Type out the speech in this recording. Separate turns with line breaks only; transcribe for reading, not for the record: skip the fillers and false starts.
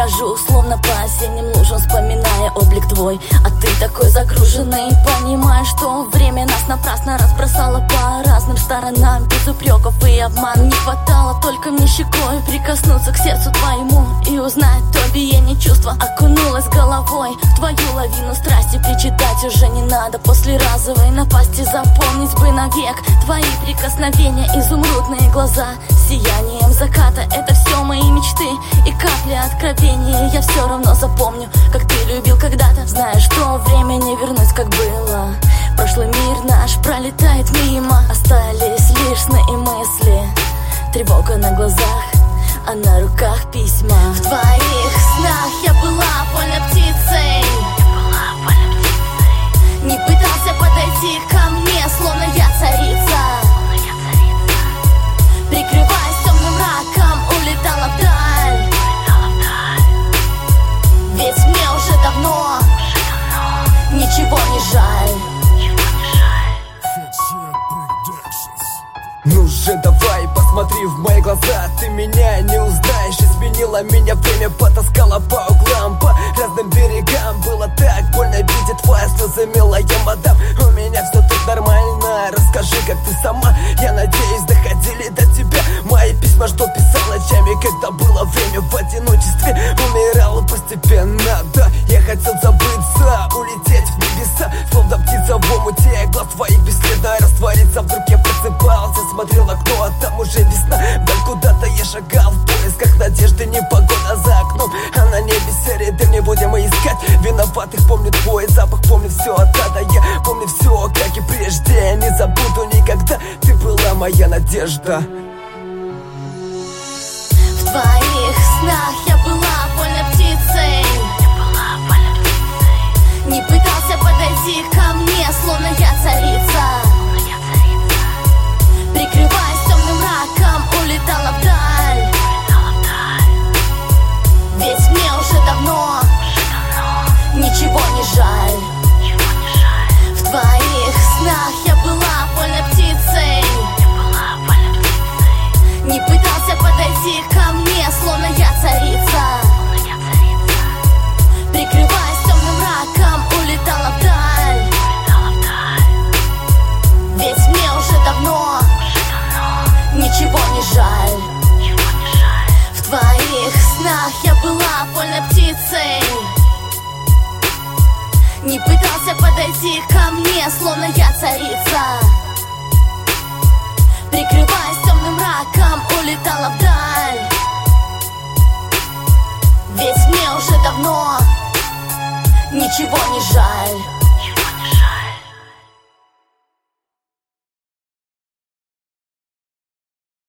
брожу, словно по осенним лужам, вспоминая облик твой. А ты такой загруженный, понимаешь, что время нас напрасно разбросало по разным сторонам. Без упреков и обман, не хватало только мне щекой прикоснуться к сердцу твоему и узнать то биение чувства. Окунулась головой в твою лавину страсти, причитать уже не надо. После разовой напасти запомнить бы навек твои прикосновения, изумрудные глаза с сиянием заката. Это все мои мечты и капли откровения. Я все равно запомню, как ты любил когда-то, зная, что время не вернуть, как было. Прошлый мир наш пролетает мимо, остались лишь сны и мысли, тревога на глазах, а на руках письма. В твоих снах я была вольной птицей, не пытался подойти ко мне, словно я царица. Прикрываясь темным мраком, улетала вдаль. Ведь мне уже давно ничего не жаль.
Ну же, давай, посмотри в мои глаза. Ты меня не узнаешь, изменила меня время, потаскала по углам, по разным берегам. Было так больно видеть твои слезы, милая мадам. У меня все тут нормально, расскажи, как ты сама. Я надеюсь, доходили до тебя мои письма, что писал ночами, когда было время в одиночестве. Умирал постепенно, да, я хотел забыться, улететь в небеса, словно птица в омуте глаз твоих без следа раствориться. Вдруг я просыпался, смотрел в окно, а там уже весна. Да куда-то я шагал в поисках надежды, не погода за окном, а на небе серые дым. Не будем мы искать виноватых, помню твой запах, помню все от ада. Я помню все, как и прежде, не забуду никогда. Ты была моя надежда.
В твоих снах я была вольной птицей, не пытался подойти ко мне, словно я царица. Прикрываясь темным мраком, улетала вдаль. Ведь мне уже давно ничего не жаль. В твоих снах я была вольной птицей, не пытался подойти ко мне, словно я царица. Прикрываясь темным мраком, улетала вдаль. Ведь мне уже давно ничего не жаль. В твоих снах я была вольной птицей, не пытался подойти ко мне, словно я царица. Прикрываясь темным мраком, улетала вдаль. Ведь мне уже давно ничего не жаль.